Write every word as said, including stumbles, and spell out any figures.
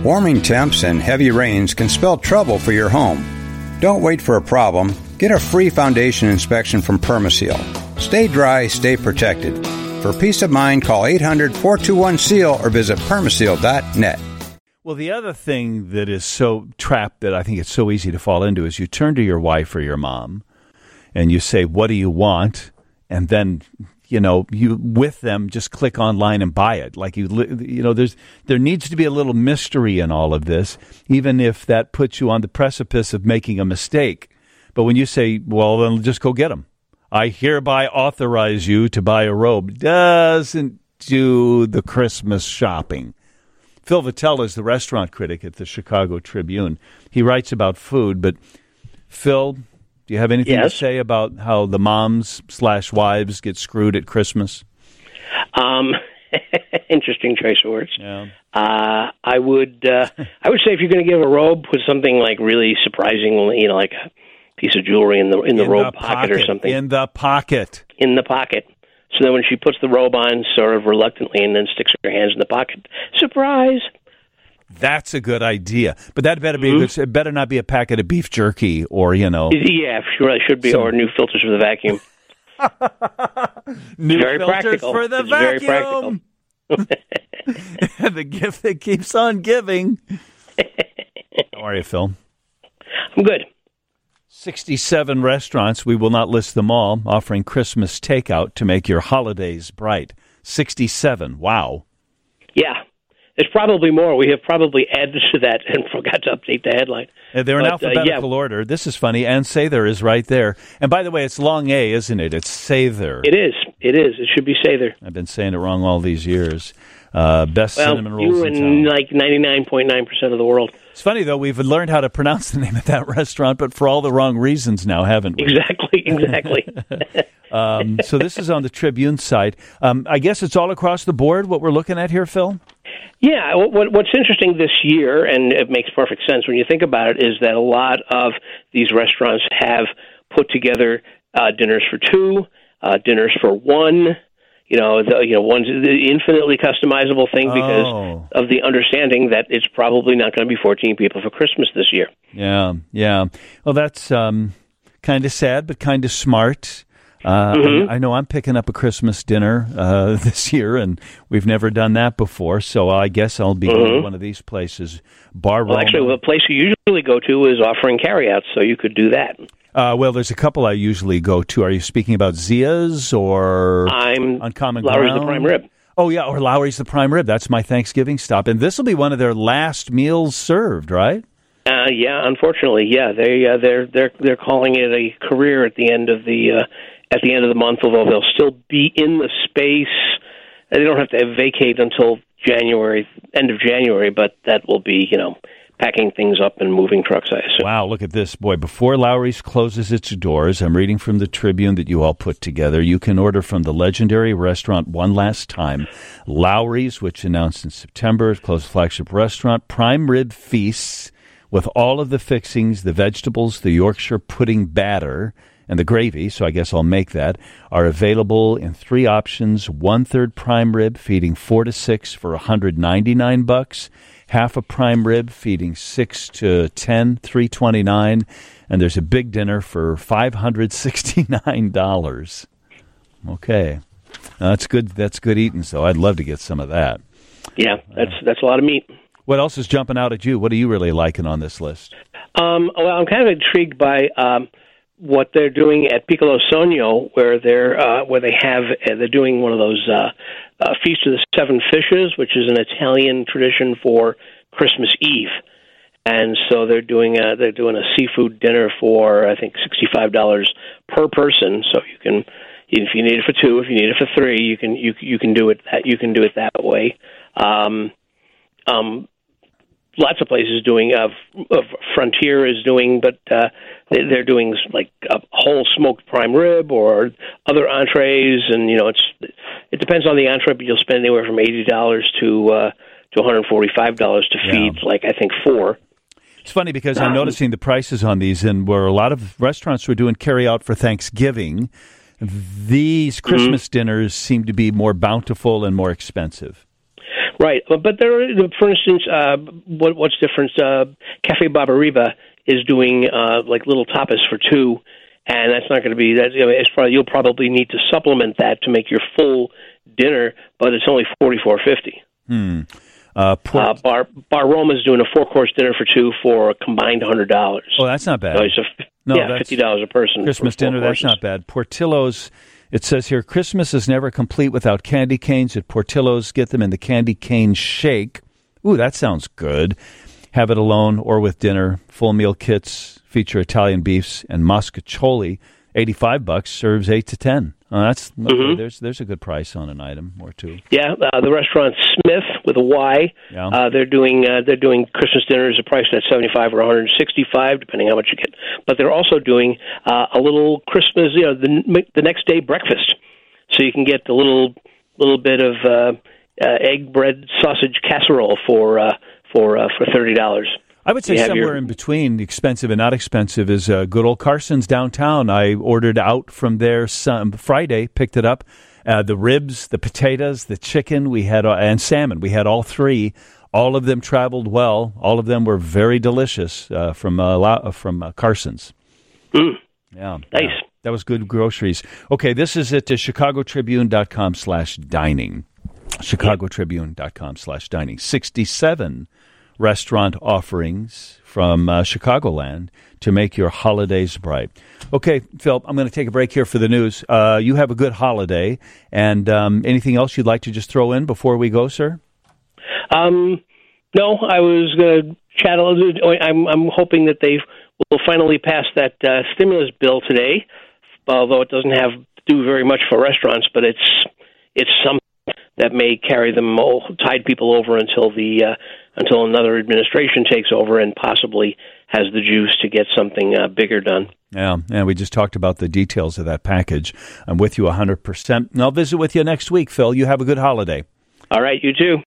Warming temps and heavy rains can spell trouble for your home. Don't wait for a problem. Get a free foundation inspection from Permaseal. Stay dry, stay protected. For peace of mind, call eight hundred, four two one, S E A L or visit permaseal dot net. Well, the other thing that is so trapped that I think it's so easy to fall into is you turn to your wife or your mom and you say, what do you want? And then, you know, you with them just click online and buy it. Like, you you know, there's there needs to be a little mystery in all of this, even if that puts you on the precipice of making a mistake. But when you say, well, then just go get them. I hereby authorize you to buy a robe, doesn't do the Christmas shopping. Phil Vitale is the restaurant critic at the Chicago Tribune. He writes about food, but Phil, do you have anything yes. to say about how the moms slash wives get screwed at Christmas? Um, interesting choice of words. Yeah. Uh, I would, uh, I would say if you're going to give a robe, put something like really surprising, you know, like a piece of jewelry in the in the in robe the pocket, pocket or something. In the pocket. In the pocket. So then when she puts the robe on sort of reluctantly and then sticks her hands in the pocket, surprise. That's a good idea. But that better be mm-hmm. it better not be a packet of beef jerky or, you know. Yeah, sure, it should be, some... or new filters for the vacuum. new very filters practical. for the it's vacuum. Very practical. The gift that keeps on giving. How are you, Phil? I'm good. sixty-seven restaurants, we will not list them all, offering Christmas takeout to make your holidays bright. sixty-seven, wow. Yeah, there's probably more. We have probably added to that and forgot to update the headline. Uh, they're in but, alphabetical uh, yeah. order. This is funny. And Sather is right there. And by the way, it's long A, isn't it? It's Sather. It is. It is. It should be Sather. I've been saying it wrong all these years. Uh, best well, cinnamon rolls you in and town. like ninety-nine point nine percent of the world. It's funny, though, we've learned how to pronounce the name of that restaurant, but for all the wrong reasons now, haven't we? Exactly, exactly. um, so this is on the Tribune side. Um, I guess it's all across the board, what we're looking at here, Phil? Yeah, what, what's interesting this year, and it makes perfect sense when you think about it, is that a lot of these restaurants have put together uh, dinners for two, uh, dinners for one. You know, the, you know, one's the infinitely customizable thing because oh. of the understanding that it's probably not going to be fourteen people for Christmas this year. Yeah, yeah. Well, that's um, kind of sad, but kind of smart. Uh, mm-hmm. I, I know I'm picking up a Christmas dinner uh, this year, and we've never done that before, so I guess I'll be mm-hmm. going to one of these places. Bar well, actually, the place you usually go to is offering carryouts, so you could do that. Uh, well, there's a couple I usually go to. Are you speaking about Zia's or I'm Uncommon Lowry's Ground? the Prime Rib. Oh, yeah, or Lowry's the Prime Rib. That's my Thanksgiving stop. And this will be one of their last meals served, right? Uh, yeah, unfortunately, yeah. They uh, they're they're they're calling it a career at the end of the uh, at the end of the month. Although they'll still be in the space, they don't have to vacate until January, end of January. But that will be, you know, packing things up and moving trucks, I assume. Wow, look at this. Boy, before Lowry's closes its doors, I'm reading from the Tribune that you all put together. You can order from the legendary restaurant one last time. Lowry's, which announced in September, it closed flagship restaurant. Prime Rib Feasts with all of the fixings, the vegetables, the Yorkshire pudding batter, and the gravy, so I guess I'll make that, are available in three options. One-third prime rib feeding four to six for one hundred ninety-nine bucks. Half a prime rib feeding six to ten, three twenty-nine, and there's a big dinner for five hundred sixty-nine dollars. Okay, now, that's good. That's good eating. So I'd love to get some of that. Yeah, that's that's a lot of meat. What else is jumping out at you? What are you really liking on this list? Um, well, I'm kind of intrigued by um, what they're doing at Piccolo Sogno, where they're uh, where they have uh, they're doing one of those uh, uh, Feast of the Seven Fishes, which is an Italian tradition for Christmas Eve, and so they're doing a, they're doing a seafood dinner for I think sixty-five dollars per person. So you can, if you need it for two, if you need it for three, you can you you can do it that you can do it that way. Um, um, Lots of places doing. Uh, Frontier is doing, but uh, they're doing like a whole smoked prime rib or other entrees, and you know it's it depends on the entree, but you'll spend anywhere from eighty dollars to uh, to one hundred forty-five dollars to feed yeah. like I think four. It's funny because I'm noticing the prices on these, and where a lot of restaurants were doing carry out for Thanksgiving, these Christmas mm-hmm. dinners seem to be more bountiful and more expensive. Right, but, but there, are, for instance, uh, what, what's different? Uh, Cafe Barbariba is doing uh, like little tapas for two, and that's not going to be. That's you know, it's probably, you'll probably need to supplement that to make your full dinner, but it's only forty four fifty. Hmm. Uh, port- uh, Bar Bar Roma is doing a four course dinner for two for a combined hundred dollars. Oh, that's not bad. So it's a, no, yeah, that's fifty dollars a person. Christmas dinner. That's not bad. Portillo's. It says here, Christmas is never complete without candy canes. At Portillo's, get them in the candy cane shake. Ooh, that sounds good. Have it alone or with dinner. Full meal kits feature Italian beefs and mascacholi. eighty-five bucks serves eight to ten. Oh, that's okay. Mm-hmm. There's there's a good price on an item or two. Yeah, uh, the restaurant Smith with a Y. Yeah. Uh, they're doing uh, they're doing Christmas dinners, a price at seventy-five or one hundred sixty-five, depending how much you get. But they're also doing uh, a little Christmas, you know, the the next day breakfast, so you can get the little little bit of uh, uh, egg, bread, sausage casserole for uh, for uh, for thirty dollars. I would say somewhere your... in between expensive and not expensive is uh, good old Carson's downtown. I ordered out from there some Friday, picked it up. Uh, the ribs, the potatoes, the chicken, we had, uh, and salmon. We had all three. All of them traveled well. All of them were very delicious uh, from uh, from uh, Carson's. Mm. Yeah, nice. Yeah, that was good groceries. Okay, this is at uh, chicagotribune.com slash dining. chicagotribune.com slash dining. sixty-seven restaurant offerings from uh, Chicagoland to make your holidays bright. Okay, Phil, I'm going to take a break here for the news. Uh, you have a good holiday, and um, anything else you'd like to just throw in before we go, sir? Um, no, I was going to chat a little bit. I'm, I'm hoping that they will finally pass that uh, stimulus bill today, although it doesn't have do very much for restaurants, but it's it's something that may carry them, all, tide people over until the uh, until another administration takes over and possibly has the juice to get something uh, bigger done. Yeah, and we just talked about the details of that package. I'm with you one hundred percent. And I'll visit with you next week, Phil. You have a good holiday. All right, you too.